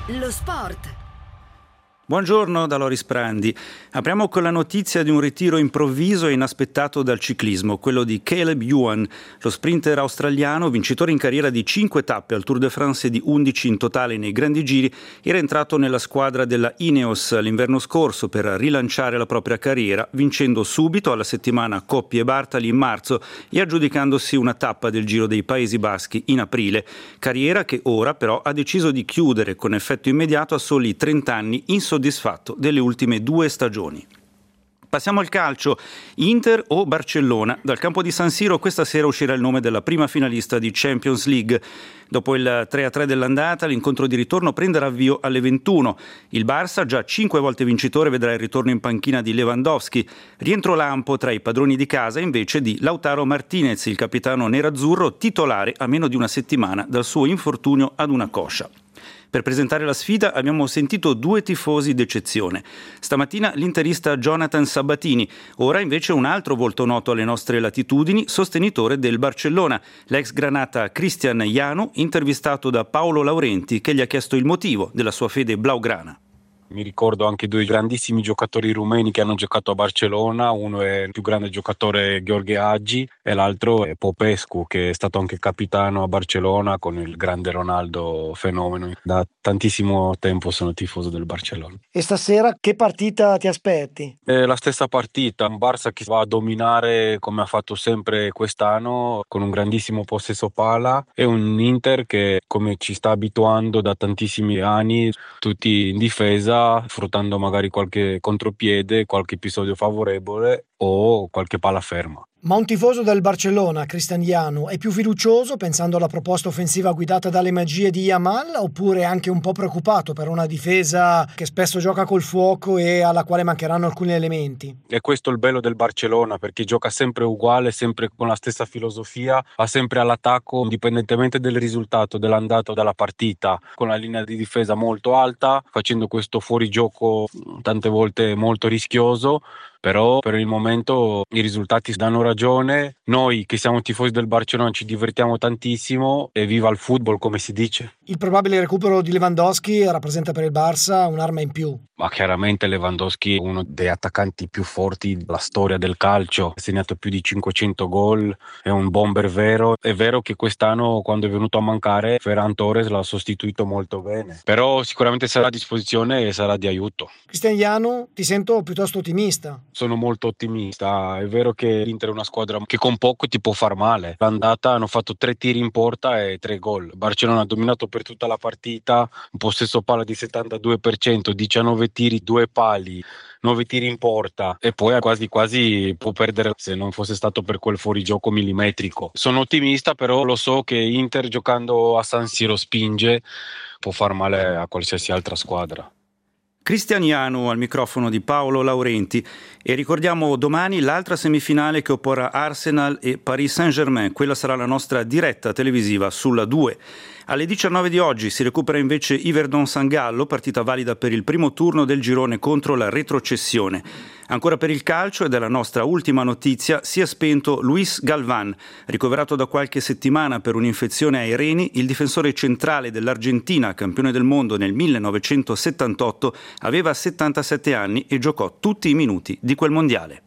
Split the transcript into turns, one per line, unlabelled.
Lo sport.
Buongiorno da Loris Prandi. Apriamo con la notizia di un ritiro improvviso e inaspettato dal ciclismo, quello di Caleb Ewan, lo sprinter australiano, vincitore in carriera di 5 tappe al Tour de France e di 11 in totale nei grandi giri, era entrato nella squadra della Ineos l'inverno scorso per rilanciare la propria carriera, vincendo subito alla settimana Coppi e Bartali in marzo e aggiudicandosi una tappa del Giro dei Paesi Baschi in aprile. Carriera che ora però ha deciso di chiudere con effetto immediato a soli 30 anni, insoddisfatto delle ultime 2 stagioni. Passiamo al calcio. Inter o Barcellona? Dal campo di San Siro questa sera uscirà il nome della prima finalista di Champions League. Dopo il 3-3 dell'andata, l'incontro di ritorno prenderà avvio alle 21. Il Barça, già 5 volte vincitore, vedrà il ritorno in panchina di Lewandowski. Rientro lampo tra i padroni di casa invece di Lautaro Martinez, il capitano nerazzurro, titolare a meno di una settimana dal suo infortunio ad una coscia. Per presentare la sfida abbiamo sentito 2 tifosi d'eccezione. Stamattina l'interista Jonathan Sabatini, ora invece un altro volto noto alle nostre latitudini, sostenitore del Barcellona, l'ex granata Cristian Ianu, intervistato da Paolo Laurenti, che gli ha chiesto il motivo della sua fede blaugrana.
Mi ricordo anche 2 grandissimi giocatori rumeni che hanno giocato a Barcellona, uno è il più grande giocatore Gheorghe Hagi e l'altro è Popescu, che è stato anche capitano a Barcellona con il grande Ronaldo fenomeno. Da tantissimo tempo sono tifoso del Barcellona.
E stasera che partita ti aspetti?
È la stessa partita, un Barça che va a dominare come ha fatto sempre quest'anno con un grandissimo possesso palla e un Inter che, come ci sta abituando da tantissimi anni, tutti in difesa, sfruttando magari qualche contropiede, qualche episodio favorevole o qualche palla ferma.
Ma un tifoso del Barcellona, Cristian Ianu, è più fiducioso pensando alla proposta offensiva guidata dalle magie di Yamal, oppure anche un po' preoccupato per una difesa che spesso gioca col fuoco e alla quale mancheranno alcuni elementi?
E questo è il bello del Barcellona, perché gioca sempre uguale, sempre con la stessa filosofia, va sempre all'attacco indipendentemente del risultato dell'andata o della partita, con la linea di difesa molto alta, facendo questo fuorigioco tante volte molto rischioso. Però per il momento i risultati danno ragione, noi che siamo tifosi del Barcellona ci divertiamo tantissimo e viva il football, come si dice.
Il probabile recupero di Lewandowski rappresenta per il Barça un'arma in più.
Ma chiaramente Lewandowski è uno dei attaccanti più forti della storia del calcio, ha segnato più di 500 gol, è un bomber vero. È vero che quest'anno, quando è venuto a mancare, Ferran Torres l'ha sostituito molto bene, però sicuramente sarà a disposizione e sarà di aiuto.
Cristian Ianu, ti sento piuttosto ottimista.
Sono molto ottimista, è vero che l'Inter è una squadra che con poco ti può far male. L'andata hanno fatto 3 tiri in porta e 3 gol. Barcellona ha dominato per tutta la partita, un possesso palla di 72%, 19 tiri, 2 pali, 9 tiri in porta e poi quasi può perdere se non fosse stato per quel fuorigioco millimetrico. Sono ottimista, però lo so che Inter giocando a San Siro spinge, può far male a qualsiasi altra squadra.
Cristian Ianu al microfono di Paolo Laurenti e ricordiamo domani l'altra semifinale che opporrà Arsenal e Paris Saint-Germain, quella sarà la nostra diretta televisiva sulla 2. Alle 19 di oggi si recupera invece Yverdon-San Gallo, partita valida per il primo turno del girone contro la retrocessione. Ancora per il calcio ed è la nostra ultima notizia, si è spento Luis Galván, ricoverato da qualche settimana per un'infezione ai reni, il difensore centrale dell'Argentina, campione del mondo nel 1978, aveva 77 anni e giocò tutti i minuti di quel mondiale.